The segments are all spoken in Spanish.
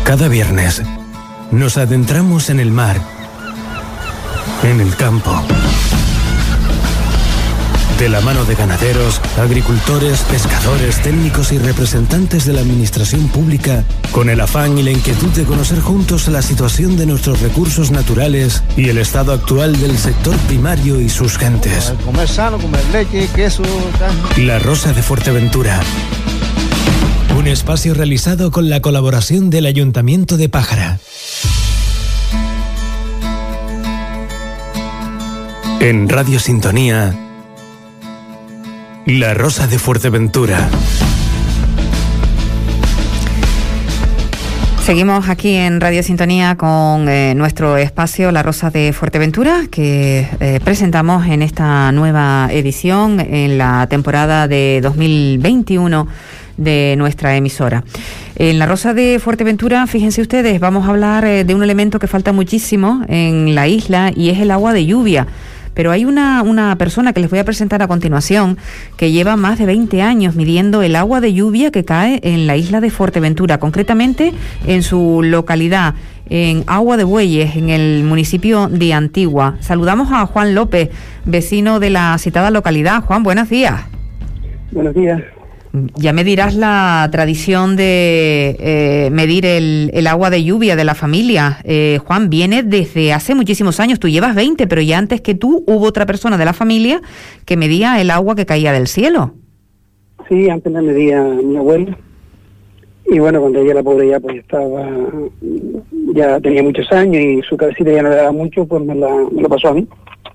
Cada viernes nos adentramos en el mar, en el campo, de la mano de ganaderos, agricultores, pescadores, técnicos y representantes de la administración pública, con el afán y la inquietud de conocer juntos la situación de nuestros recursos naturales y el estado actual del sector primario y sus gentes. Comer sano, comer leche, queso, carne. La Rosa de Fuerteventura. Un espacio realizado con la colaboración del Ayuntamiento de Pájara. En Radio Sintonía, La Rosa de Fuerteventura. Seguimos aquí en Radio Sintonía con nuestro espacio La Rosa de Fuerteventura, que presentamos en esta nueva edición en la temporada de 2021 de nuestra emisora. En La Rosa de Fuerteventura, fíjense ustedes, vamos a hablar de un elemento que falta muchísimo en la isla y es el agua de lluvia. Pero hay una persona que les voy a presentar a continuación que lleva más de 20 años midiendo el agua de lluvia que cae en la isla de Fuerteventura, concretamente en su localidad, en Agua de Bueyes, en el municipio de Antigua. Saludamos a Juan López, vecino de la citada localidad. Juan, buenos días. Buenos días. Ya me dirás la tradición de medir el agua de lluvia de la familia. Juan, viene desde hace muchísimos años. Tú llevas 20, pero ya antes que tú hubo otra persona de la familia que medía el agua que caía del cielo. Sí, antes la medía mi abuela. Y bueno, cuando ella, la pobre, ya pues ya tenía muchos años y su cabecita ya no le daba mucho, pues me lo pasó a mí.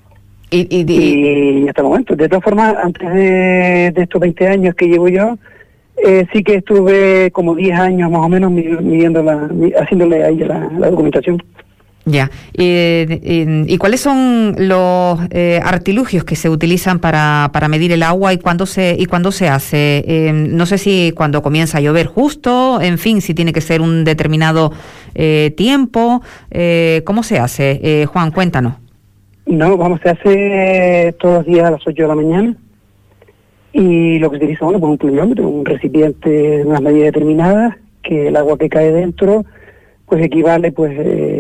Y hasta el momento, de todas formas, antes de estos 20 años que llevo yo, sí que estuve como 10 años más o menos haciéndole a ella la documentación. Ya. ¿Y cuáles son los artilugios que se utilizan para medir el agua y cuándo se hace? No sé si cuando comienza a llover justo, en fin, si tiene que ser un determinado tiempo. ¿Cómo se hace? Juan, cuéntanos. No, se hace todos los días a las 8 de la mañana y lo que se utiliza, pues un pluviómetro, un recipiente de unas medidas determinadas, que el agua que cae dentro pues equivale, pues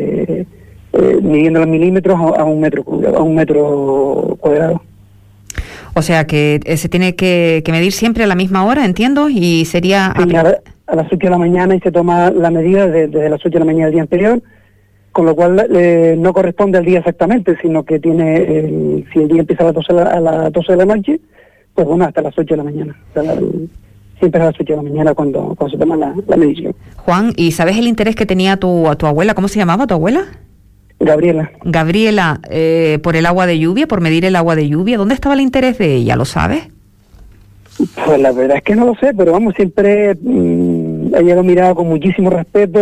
midiendo los milímetros a un metro cuadrado. O sea que se tiene que medir siempre a la misma hora, entiendo, y sería... Sí, a las 8 de la mañana y se toma la medida desde las 8 de la mañana del día anterior, con lo cual no corresponde al día exactamente, sino que tiene, si el día empieza a las 12 de la noche, pues bueno, hasta las 8 de la mañana. Siempre a las 8 de la mañana cuando se toma la medición. Juan, ¿y sabes el interés que tenía tu abuela? ¿Cómo se llamaba tu abuela? Gabriela. Gabriela, por el agua de lluvia, por medir el agua de lluvia. ¿Dónde estaba el interés de ella? ¿Lo sabes? Pues la verdad es que no lo sé, pero vamos, siempre ella lo miraba con muchísimo respeto.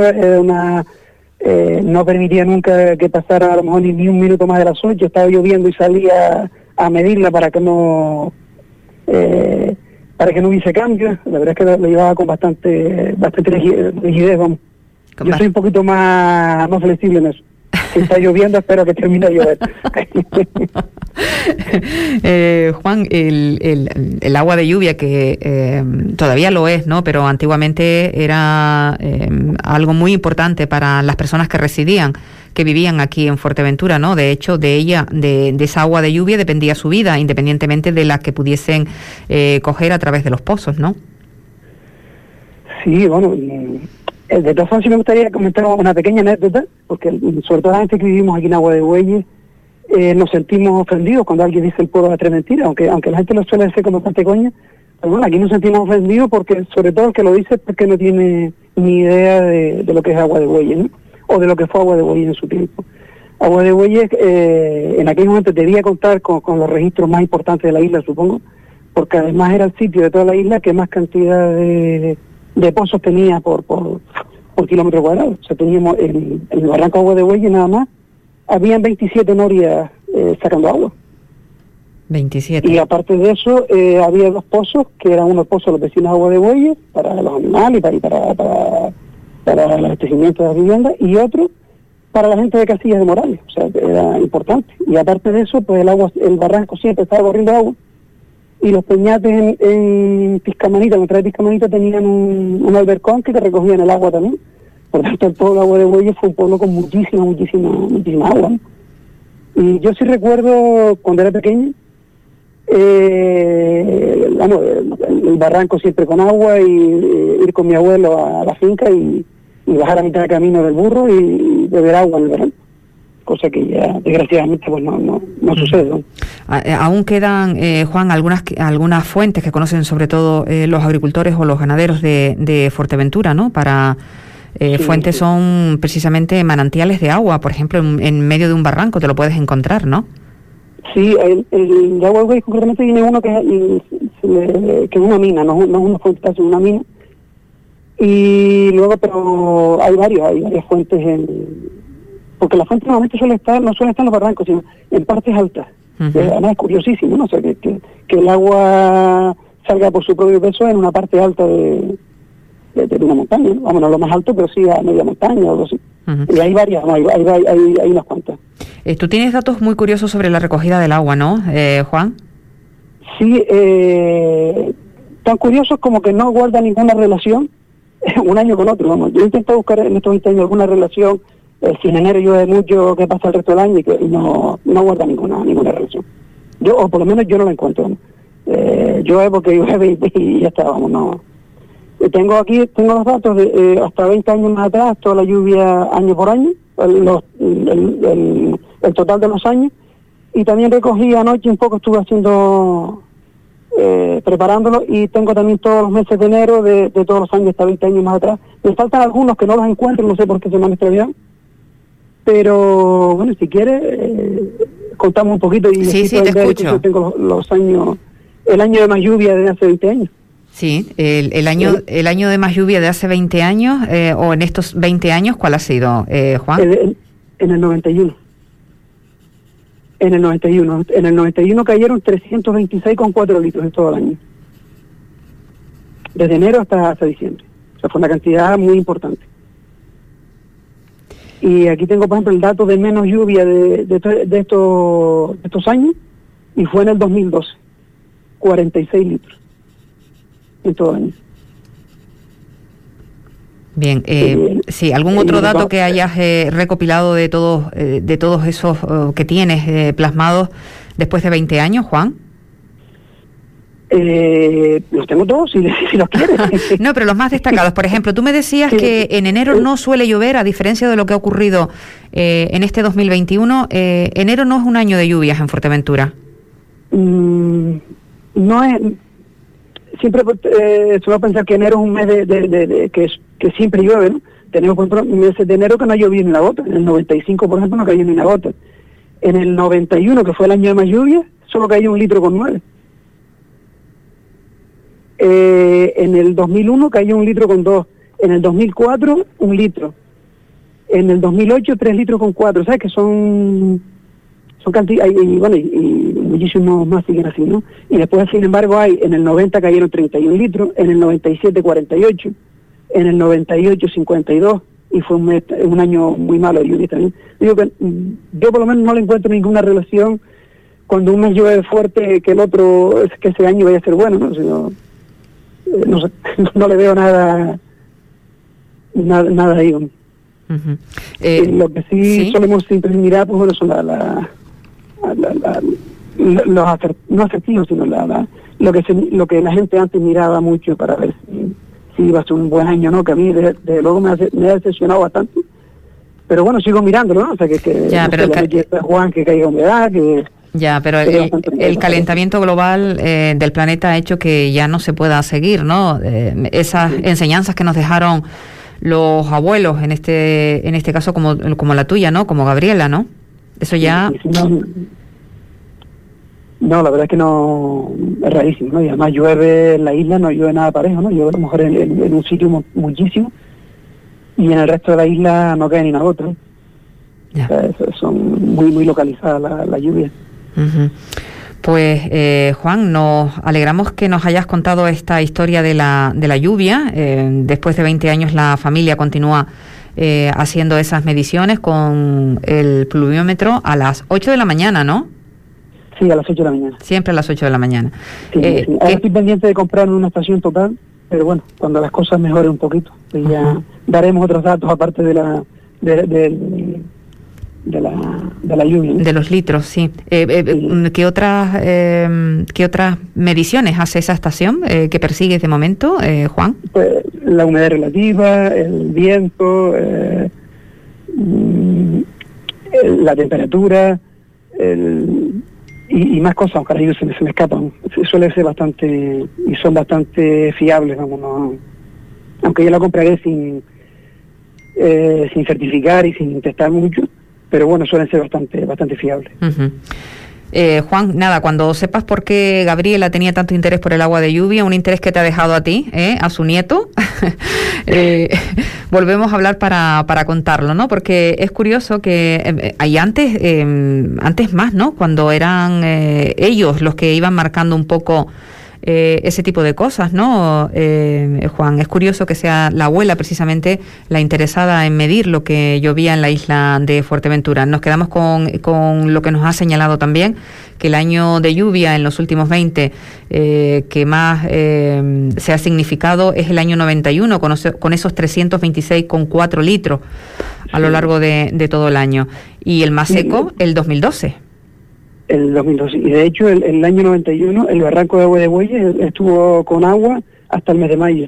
No permitía nunca que pasara a lo mejor ni un minuto más de las 8, estaba lloviendo y salía a medirla para que no hubiese cambio. La verdad es que lo llevaba con bastante rigidez, vamos. Yo soy un poquito más flexible en eso. Si está lloviendo, espero que termine de llover. Juan, el agua de lluvia, que todavía lo es, ¿no? Pero antiguamente era algo muy importante para las personas que vivían aquí en Fuerteventura, ¿no? De hecho, de esa agua de lluvia dependía su vida, independientemente de la que pudiesen coger a través de los pozos, ¿no? Sí, bueno... De todas formas, sí me gustaría comentar una pequeña anécdota, porque sobre todo la gente que vivimos aquí en Agua de Bueyes, nos sentimos ofendidos cuando alguien dice el pueblo de tres mentiras, aunque la gente lo suele decir con bastante coña, pero bueno, aquí nos sentimos ofendidos porque, sobre todo el que lo dice, es porque no tiene ni idea de lo que es Agua de Bueyes, ¿no? O de lo que fue Agua de Bueyes en su tiempo. Agua de Bueyes, en aquel momento debía contar con los registros más importantes de la isla, supongo, porque además era el sitio de toda la isla que más cantidad de pozos tenía por kilómetro cuadrado. O sea, teníamos en el barranco Agua de Bueyes nada más, habían 27 norias sacando agua. 27. Y aparte de eso, había dos pozos, que eran unos pozos de los vecinos de Agua de Bueyes, para los animales y para el abastecimiento de las viviendas, y otro para la gente de Casillas de Morales. O sea, era importante. Y aparte de eso, pues el barranco siempre estaba corriendo agua, y los peñates en Piscamanita, en otra de Piscamanita, tenían un albercón que recogían el agua también. Por tanto, el pueblo de Agua de Bueyes fue un pueblo con muchísima agua, ¿no? Y yo sí recuerdo cuando era pequeño, el barranco siempre con agua, y ir con mi abuelo a la finca y bajar a mitad de camino del burro y beber agua en el verano, cosa que ya desgraciadamente pues no sucede, ¿no? Aún quedan, Juan, algunas fuentes que conocen sobre todo los agricultores o los ganaderos de Fuerteventura, ¿no? Fuentes son precisamente manantiales de agua, por ejemplo, en medio de un barranco te lo puedes encontrar, ¿no? Sí, el de Agua de Bueyes concretamente tiene uno que es una mina, no es una fuente, es una mina. Y luego, pero hay varias fuentes, porque la fuente normalmente no suele estar en los barrancos, sino en partes altas. Además es curiosísimo, ¿no? O sea, que el agua salga por su propio peso en una parte alta de una montaña, ¿no? Vamos, no lo más alto, pero sí a media montaña o algo así. Y hay varias, ¿no? hay unas cuantas. Tú tienes datos muy curiosos sobre la recogida del agua, ¿no, Juan? Sí, tan curiosos como que no guarda ninguna relación un año con otro, vamos. Yo he intentado buscar en estos 20 años alguna relación, si en enero llueve mucho, qué pasa el resto del año, y no guarda ninguna relación. O por lo menos yo no la encuentro, ¿no? Llueve porque llueve y ya está, vamos, no. Tengo los datos de hasta 20 años más atrás, toda la lluvia año por año, el total de los años, y también recogí anoche un poco, estuve haciendo, preparándolo, y tengo también todos los meses de enero de todos los años hasta 20 años más atrás. Me faltan algunos que no los encuentro, no sé por qué se me han extraviado, pero bueno, si quieres, contamos un poquito y sí, te escucho. Yo tengo los años, el año de más lluvia de hace 20 años. Sí, el año de más lluvia de hace 20 años, o en estos 20 años, ¿cuál ha sido, Juan? En el 91. En el 91 cayeron 326,4 litros en todo el año. Desde enero hasta diciembre. O sea, fue una cantidad muy importante. Y aquí tengo, por ejemplo, el dato de menos lluvia de estos años, y fue en el 2012. 46 litros. En todo el año. Bien, sí, ¿algún otro dato que hayas recopilado de todos esos que tienes plasmados después de 20 años, Juan? Los tengo todos, si los quieres. No, pero los más destacados. Por ejemplo, tú me decías que en enero no suele llover, a diferencia de lo que ha ocurrido en este 2021. Enero no es un año de lluvias en Fuerteventura. No es... Siempre suelo pensar que enero es un mes que siempre llueve, ¿no? Tenemos, por ejemplo, meses de enero que no ha llovido ni una gota. En el 95, por ejemplo, no cayó ni una gota. En el 91, que fue el año de más lluvia, solo cayó 1,9 litros. En el 2001 cayó 1,2 litros. En el 2004, 1 litro. En el 2008, 3,4 litros. ¿Sabes? Que son cantidades, y muchísimos más siguen así, ¿no? Y después, sin embargo, en el 90 cayeron 31 litros, en el 97 48, en el 98 52, y fue un año muy malo de lluvia también. Digo que yo por lo menos no le encuentro ninguna relación cuando un mes llueve fuerte que el otro, que ese año vaya a ser bueno, ¿no? Sino, no sé, no le veo nada ahí. Lo que sí solemos siempre mirar, pues bueno, son no asertivos, sino lo que la gente antes miraba mucho para ver si iba a ser un buen año, ¿no? Que a mí desde luego me ha decepcionado bastante, pero bueno, sigo mirándolo, ¿no? O sea, Juan, que caiga humedad, que... Ya, pero el calentamiento global del planeta ha hecho que ya no se pueda seguir, ¿no? Esas enseñanzas que nos dejaron los abuelos, en este caso como la tuya, ¿no? Como Gabriela, ¿no? Eso ya... No, la verdad es que no, es rarísimo, ¿no? Y además llueve en la isla, no llueve nada parejo, ¿no? Llueve a lo mejor en un sitio muchísimo, y en el resto de la isla no cae ni una gota, ¿no? O sea, son muy localizadas la lluvia. Uh-huh. Pues Juan, nos alegramos que nos hayas contado esta historia de la lluvia. Después de 20 años la familia continúa haciendo esas mediciones con el pluviómetro a las 8 de la mañana, ¿no? Sí, a las 8 de la mañana. Siempre a las 8 de la mañana. Sí, sí. Ahora estoy pendiente de comprar una estación total pero bueno, cuando las cosas mejoren un poquito, pues ya daremos otros datos aparte de la lluvia, ¿no? De los litros, sí. ¿Qué otras mediciones hace esa estación que persigues de momento, Juan? Pues la humedad relativa, el viento, la temperatura, y más cosas, aunque ahora ellos se me escapan. Suele ser bastante, y son bastante fiables, vamos, no, aunque yo la compraré sin certificar y sin testar mucho, pero bueno, suelen ser bastante fiables. Uh-huh. Juan, nada, cuando sepas por qué Gabriela tenía tanto interés por el agua de lluvia, un interés que te ha dejado a ti, a su nieto, volvemos a hablar para contarlo, ¿no? Porque es curioso que hay antes más, ¿no? Cuando eran ellos los que iban marcando un poco ese tipo de cosas, ¿no? Juan, es curioso que sea la abuela precisamente la interesada en medir lo que llovía en la isla de Fuerteventura. Nos quedamos con lo que nos ha señalado también, que el año de lluvia en los últimos 20 que más se ha significado es el año 91, con esos 326,4 litros a lo largo de todo el año. Y el más seco, el 2012. El 2012. Y de hecho, el año 91, el barranco de Agua de Bueyes estuvo con agua hasta el mes de mayo.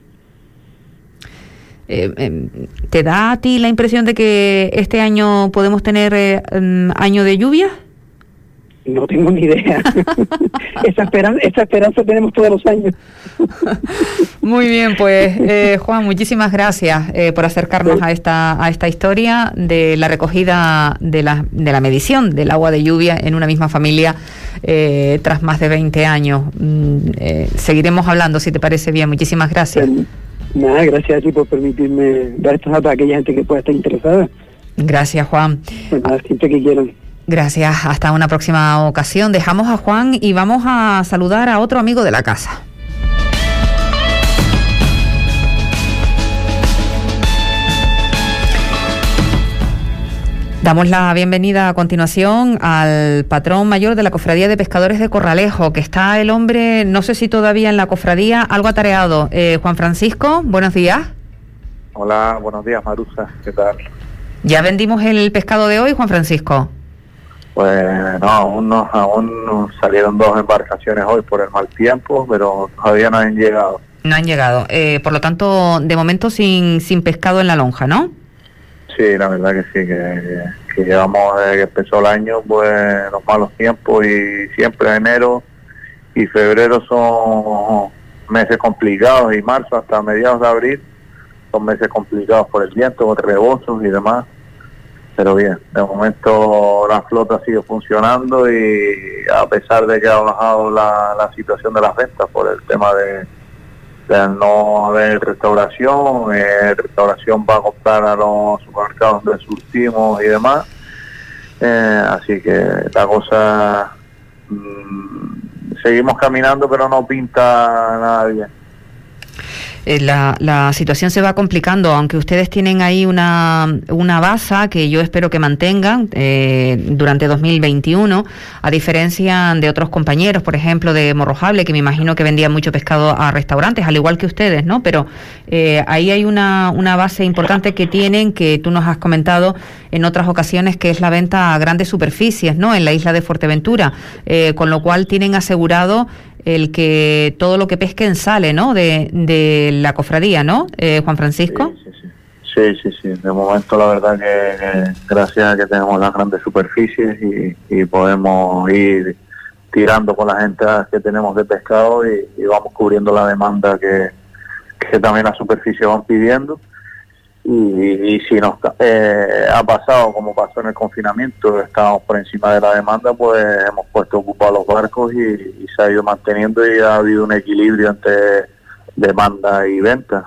¿Te da a ti la impresión de que este año podemos tener año de lluvia? No tengo ni idea. Esa esperanza tenemos todos los años. Muy bien, pues Juan, muchísimas gracias por acercarnos a esta historia de la recogida de la medición del agua de lluvia en una misma familia tras más de 20 años. Seguiremos hablando, si te parece bien. Muchísimas gracias. Nada, gracias a ti por permitirme dar estos datos a aquella gente que pueda estar interesada. Gracias, Juan. Pues nada, siempre que quieran. Gracias, hasta una próxima ocasión. Dejamos a Juan y vamos a saludar a otro amigo de la casa. Damos la bienvenida a continuación al patrón mayor de la Cofradía de Pescadores de Corralejo, que está el hombre, no sé si todavía en la cofradía, algo atareado. Juan Francisco, buenos días. Hola, buenos días, Marusa, ¿qué tal? ¿Ya vendimos el pescado de hoy, Juan Francisco? Pues no, aún salieron 2 embarcaciones hoy por el mal tiempo, pero todavía no han llegado. No han llegado, por lo tanto, de momento sin pescado en la lonja, ¿no? Sí, la verdad que sí, que llevamos desde que empezó el año, pues los malos tiempos, y siempre enero y febrero son meses complicados, y marzo hasta mediados de abril son meses complicados por el viento, con rebosos y demás. Pero bien, de momento la flota sigue funcionando, y a pesar de que ha bajado la situación de las ventas por el tema de no haber restauración, restauración va a comprar a los supermercados donde surtimos y demás, así que la cosa seguimos caminando, pero no pinta nada bien. La situación se va complicando, aunque ustedes tienen ahí una base que yo espero que mantengan durante 2021, a diferencia de otros compañeros, por ejemplo, de Morrojable, que me imagino que vendían mucho pescado a restaurantes, al igual que ustedes, ¿no? Pero ahí hay una base importante que tienen, que tú nos has comentado en otras ocasiones, que es la venta a grandes superficies, ¿no?, en la isla de Fuerteventura, con lo cual tienen asegurado el que todo lo que pesquen sale, ¿no?, de la cofradía, ¿no, Juan Francisco? Sí. De momento la verdad que gracias a que tenemos las grandes superficies y podemos ir tirando con las entradas que tenemos de pescado y vamos cubriendo la demanda que también las superficies van pidiendo. Y si nos ha pasado como pasó en el confinamiento, estábamos por encima de la demanda, pues hemos puesto ocupados los barcos y se ha ido manteniendo, y ha habido un equilibrio entre demanda y venta.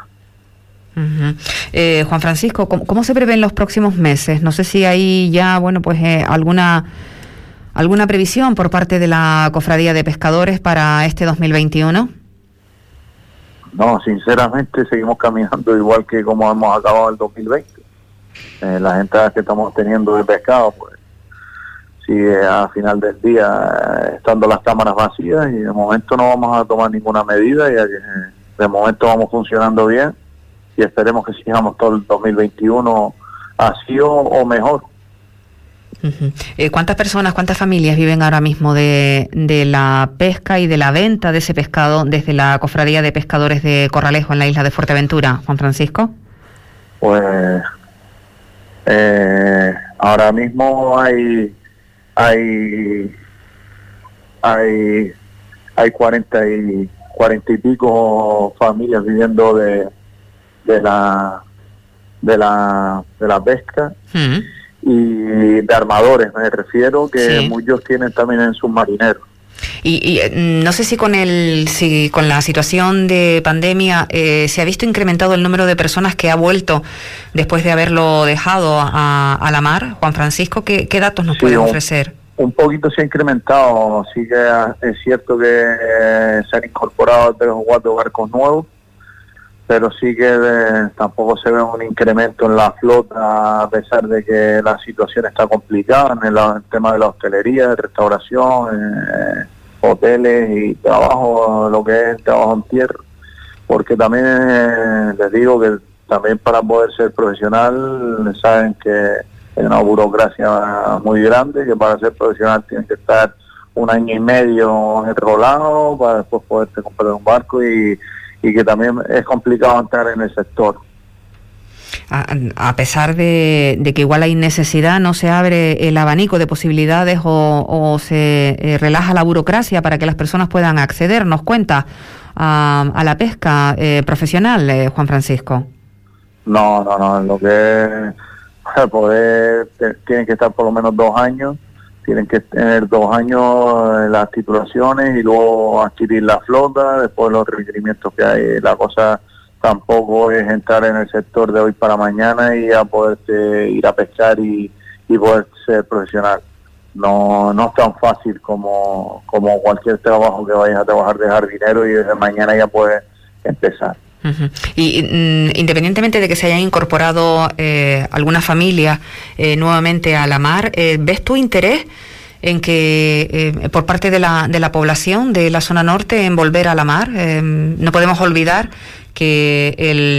Juan Francisco, ¿cómo se prevén los próximos meses? No sé si hay ya, pues alguna previsión por parte de la Cofradía de Pescadores para este 2021. No, sinceramente seguimos caminando igual que como hemos acabado el 2020. Las entradas que estamos teniendo de pescado, pues sigue a final del día estando las cámaras vacías, y de momento no vamos a tomar ninguna medida, ya que de momento vamos funcionando bien y esperemos que sigamos todo el 2021 así o mejor. ¿Cuántas personas, cuántas familias viven ahora mismo de la pesca y de la venta de ese pescado desde la Cofradía de Pescadores de Corralejo en la isla de Fuerteventura, Juan Francisco? Pues ahora mismo hay 40 y pico familias viviendo de la pesca. Y de armadores, me refiero, que muchos tienen también en submarineros. Y no sé si con la situación de pandemia se ha visto incrementado el número de personas que ha vuelto después de haberlo dejado a la mar. Juan Francisco, ¿qué datos nos pueden ofrecer? Un poquito se ha incrementado, sí que es cierto que se han incorporado 3 o 4 barcos nuevos, pero sí que tampoco se ve un incremento en la flota, a pesar de que la situación está complicada en el tema de la hostelería, de restauración, hoteles y trabajo, lo que es el trabajo en tierra, porque también les digo que también para poder ser profesional saben que hay una burocracia muy grande, que para ser profesional tienes que estar 1 año y medio enrolado para después poderte comprar un barco y que también es complicado entrar en el sector. A pesar de que igual hay necesidad, ¿no se abre el abanico de posibilidades o se relaja la burocracia para que las personas puedan acceder, nos cuenta, a la pesca profesional, Juan Francisco? No, lo que es poder, tienen que estar por lo menos 2 años, tienen que tener 2 años en las titulaciones y luego adquirir la flota, después los requerimientos que hay. La cosa tampoco es entrar en el sector de hoy para mañana y a poder ir a pescar y poder ser profesional. No es tan fácil como cualquier trabajo que vayas a trabajar de jardinero y desde mañana ya puedes empezar. Y independientemente de que se hayan incorporado algunas familias nuevamente a la mar, ¿ves tu interés en que por parte de la población de la zona norte en volver a la mar? No podemos olvidar que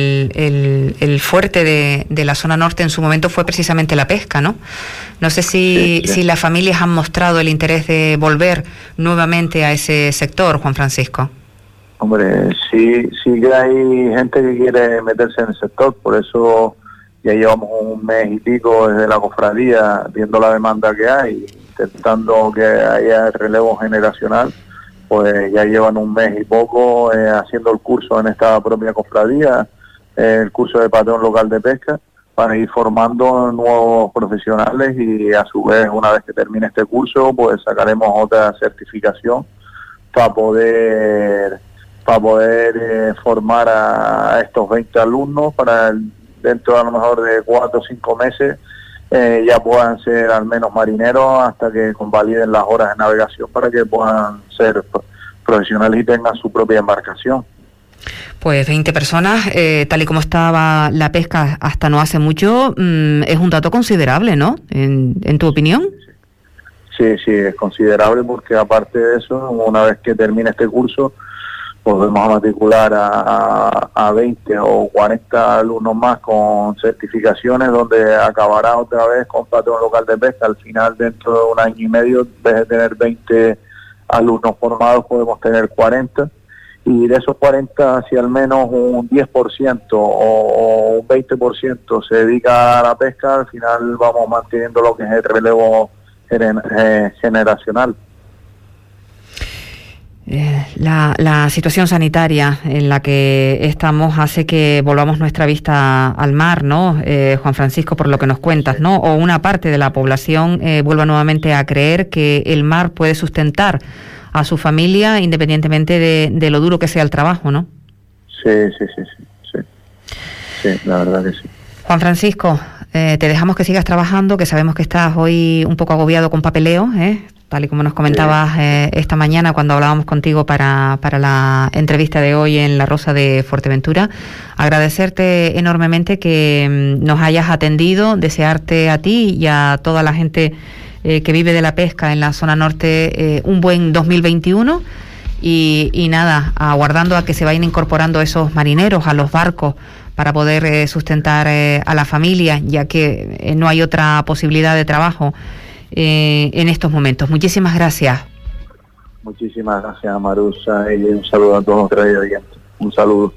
el fuerte de la zona norte en su momento fue precisamente la pesca, ¿no? No sé si las familias han mostrado el interés de volver nuevamente a ese sector, Juan Francisco. Hombre, sí que hay gente que quiere meterse en el sector, por eso ya llevamos 1 mes y pico desde la cofradía viendo la demanda que hay, intentando que haya relevo generacional, pues ya llevan 1 mes y poco haciendo el curso en esta propia cofradía, el curso de patrón local de pesca, para ir formando nuevos profesionales y a su vez, una vez que termine este curso, pues sacaremos otra certificación para poder formar a estos 20 alumnos para dentro a lo mejor de 4 o 5 meses ya puedan ser al menos marineros hasta que convaliden las horas de navegación para que puedan ser profesionales y tengan su propia embarcación. Pues 20 personas, tal y como estaba la pesca hasta no hace mucho, es un dato considerable, ¿no? ¿En tu opinión? Sí, es considerable porque aparte de eso, una vez que termine este curso, pues vamos a matricular a 20 o 40 alumnos más con certificaciones donde acabará otra vez con patrón local de pesca. Al final, dentro de 1 año y medio, en vez de tener 20 alumnos formados, podemos tener 40. Y de esos 40, si al menos un 10% o un 20% se dedica a la pesca, al final vamos manteniendo lo que es el relevo generacional. La situación sanitaria en la que estamos hace que volvamos nuestra vista al mar, ¿no? Juan Francisco, por lo que nos cuentas, ¿no? O una parte de la población vuelva nuevamente a creer que el mar puede sustentar a su familia independientemente de lo duro que sea el trabajo, ¿no? Sí, la verdad que sí. Juan Francisco, te dejamos que sigas trabajando, que sabemos que estás hoy un poco agobiado con papeleo, tal y como nos comentabas esta mañana cuando hablábamos contigo para la entrevista de hoy en La Rosa de Fuerteventura. Agradecerte enormemente que nos hayas atendido, desearte a ti y a toda la gente que vive de la pesca en la zona norte un buen 2021 y nada, aguardando a que se vayan incorporando esos marineros a los barcos para poder sustentar a la familia, ya que no hay otra posibilidad de trabajo en estos momentos. Muchísimas gracias. Muchísimas gracias, Marusa, y un saludo a todos los televidentes. Un saludo.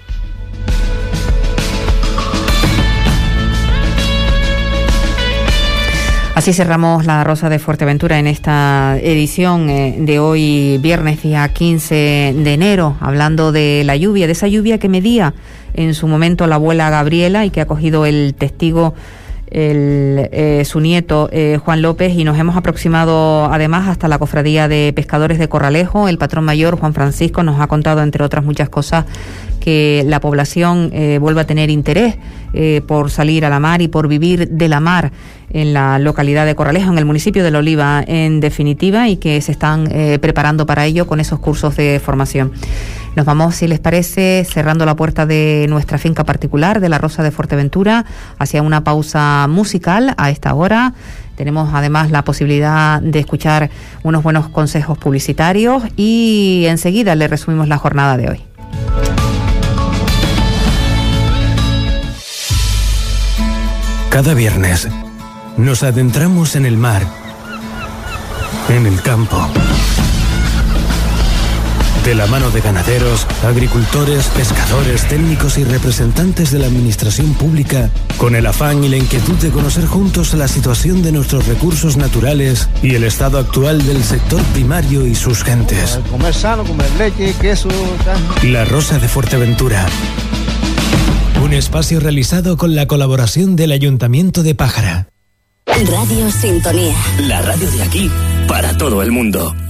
Así cerramos La Rosa de Fuerteventura en esta edición de hoy, viernes día 15 de enero, hablando de la lluvia, de esa lluvia que medía en su momento la abuela Gabriela y que ha cogido el testigo su nieto Juan López, y nos hemos aproximado además hasta la Cofradía de Pescadores de Corralejo. El patrón mayor Juan Francisco nos ha contado, entre otras muchas cosas, que la población vuelve a tener interés por salir a la mar y por vivir de la mar en la localidad de Corralejo, en el municipio de La Oliva en definitiva, y que se están preparando para ello con esos cursos de formación. Nos vamos, si les parece, cerrando la puerta de nuestra finca particular de La Rosa de Fuerteventura hacia una pausa musical a esta hora. Tenemos además la posibilidad de escuchar unos buenos consejos publicitarios y enseguida le resumimos la jornada de hoy. Cada viernes nos adentramos en el mar, en el campo, de la mano de ganaderos, agricultores, pescadores, técnicos y representantes de la administración pública, con el afán y la inquietud de conocer juntos la situación de nuestros recursos naturales y el estado actual del sector primario y sus gentes. Comer sano, comer leche, queso, carne. La Rosa de Fuerteventura. Un espacio realizado con la colaboración del Ayuntamiento de Pájara. Radio Sintonía. La radio de aquí para todo el mundo.